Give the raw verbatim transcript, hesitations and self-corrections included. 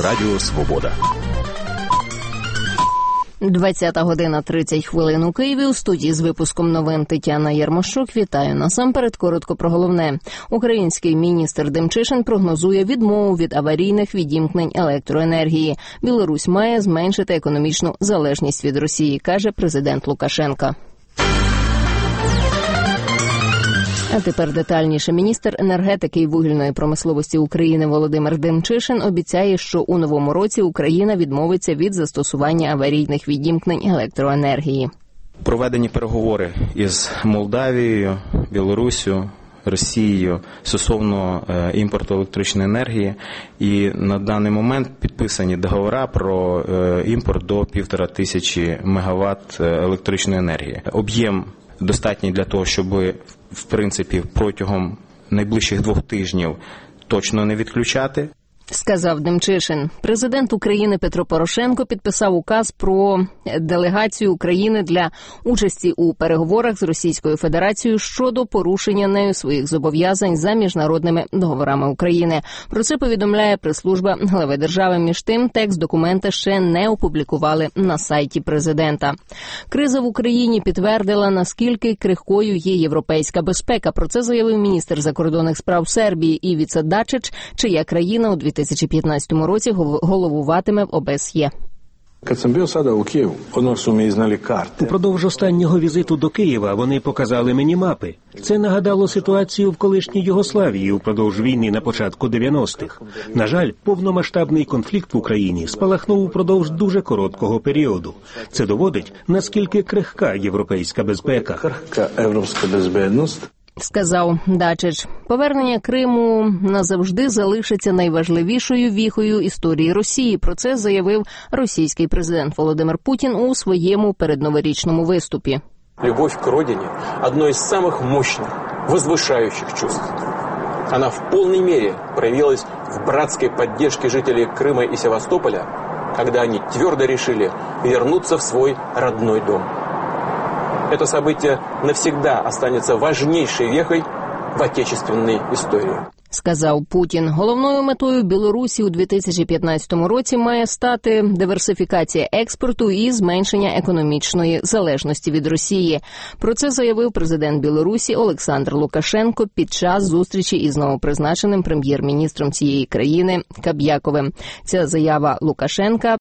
Радіо Свобода. двадцята година тридцять хвилин у Києві. У студії з випуском новин Тетяна Ярмощук. Вітаю. Насамперед коротко про головне. Український міністр Демчишин прогнозує відмову від аварійних відімкнень електроенергії. Білорусь має зменшити економічну залежність від Росії, каже президент Лукашенко. А тепер детальніше. Міністр енергетики і вугільної промисловості України Володимир Демчишин обіцяє, що у новому році Україна відмовиться від застосування аварійних відімкнень електроенергії. Проведені переговори із Молдавією, Білоруссю, Росією стосовно імпорту електричної енергії, і на даний момент підписані договори про імпорт до півтора тисячі мегаватт електричної енергії. Об'єм достатній для того, щоб, в принципі, протягом найближчих двох тижнів точно не відключати, сказав Демчишин. Президент України Петро Порошенко підписав указ про делегацію України для участі у переговорах з Російською Федерацією щодо порушення нею своїх зобов'язань за міжнародними договорами України. Про це повідомляє прес-служба глави держави. Між тим, текст документа ще не опублікували на сайті президента. Криза в Україні підтвердила, наскільки крихкою є європейська безпека. Про це заявив міністр закордонних справ Сербії Івіца Дачич, чия країна у дві тисячі п'ятнадцятому році головуватиме в О Б С Є. Упродовж останнього візиту до Києва вони показали мені мапи. Це нагадало ситуацію в колишній Югославії упродовж війни на початку дев'яностих. На жаль, повномасштабний конфлікт в Україні спалахнув упродовж дуже короткого періоду. Це доводить, наскільки крихка європейська безпека. Сказав Дачич. Повернення Криму назавжди залишиться найважливішою віхою історії Росії. Про це заявив російський президент Володимир Путін у своєму передноворічному виступі. Любов к родине – одно из самых мощных, возвышающих чувств. Она в полной мере проявилась в братской поддержке жителей Крыма и Севастополя, когда они твердо решили вернуться в свой родной дом. Это событие навсегда останется важнейшей вехой в отечественной истории. Сказав Путін. Головною метою Білорусі у дві тисячі п'ятнадцятому році має стати диверсифікація експорту і зменшення економічної залежності від Росії. Про це заявив президент Білорусі Олександр Лукашенко під час зустрічі із новопризначеним прем'єр-міністром цієї країни Каб'яковим. Ця заява Лукашенка